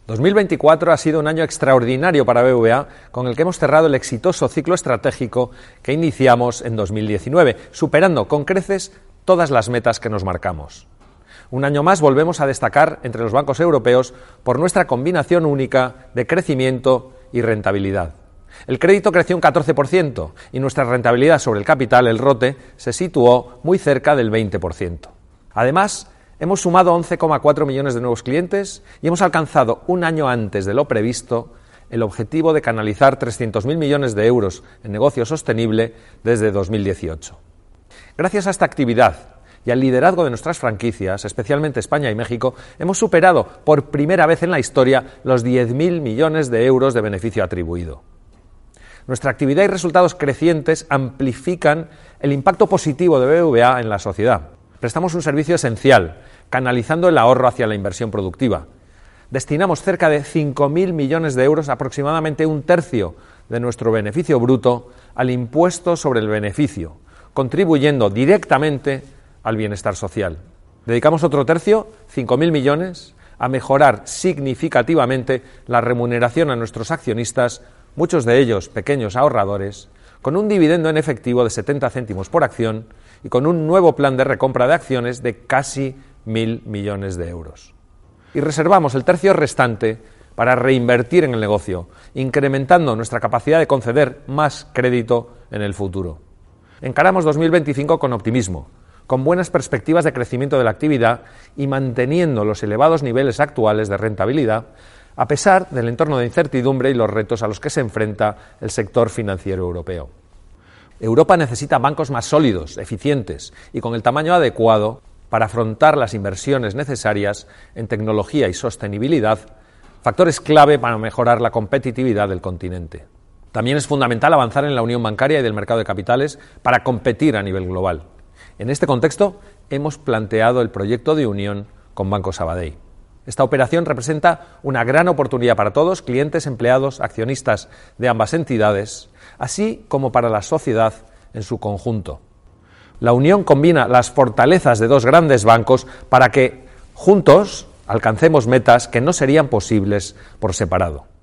2024 ha sido un año extraordinario para BBVA, con el que hemos cerrado el exitoso ciclo estratégico que iniciamos en 2019, superando con creces todas las metas que nos marcamos. Un año más volvemos a destacar entre los bancos europeos por nuestra combinación única de crecimiento y rentabilidad. El crédito creció un 14% y nuestra rentabilidad sobre el capital, el ROTE, se situó muy cerca del 20%. Además, hemos sumado 11,4 millones de nuevos clientes y hemos alcanzado un año antes de lo previsto el objetivo de canalizar 300.000 millones de euros en negocio sostenible desde 2018. Gracias a esta actividad y al liderazgo de nuestras franquicias, especialmente España y México, hemos superado por primera vez en la historia los 10.000 millones de euros de beneficio atribuido. Nuestra actividad y resultados crecientes amplifican el impacto positivo de BBVA en la sociedad. Prestamos un servicio esencial, canalizando el ahorro hacia la inversión productiva. Destinamos cerca de 5.000 millones de euros, aproximadamente un tercio de nuestro beneficio bruto, al impuesto sobre el beneficio, contribuyendo directamente al bienestar social. Dedicamos otro tercio, 5.000 millones, a mejorar significativamente la remuneración a nuestros accionistas, muchos de ellos pequeños ahorradores, con un dividendo en efectivo de 70 céntimos por acción y con un nuevo plan de recompra de acciones de casi 1.000 millones de euros. Y reservamos el tercio restante para reinvertir en el negocio, incrementando nuestra capacidad de conceder más crédito en el futuro. Encaramos 2025 con optimismo, con buenas perspectivas de crecimiento de la actividad y manteniendo los elevados niveles actuales de rentabilidad, a pesar del entorno de incertidumbre y los retos a los que se enfrenta el sector financiero europeo. Europa necesita bancos más sólidos, eficientes y con el tamaño adecuado para afrontar las inversiones necesarias en tecnología y sostenibilidad, factores clave para mejorar la competitividad del continente. También es fundamental avanzar en la unión bancaria y del mercado de capitales para competir a nivel global. En este contexto, hemos planteado el proyecto de unión con Banco Sabadell. Esta operación representa una gran oportunidad para todos, clientes, empleados, accionistas de ambas entidades, así como para la sociedad en su conjunto. La unión combina las fortalezas de dos grandes bancos para que, juntos, alcancemos metas que no serían posibles por separado.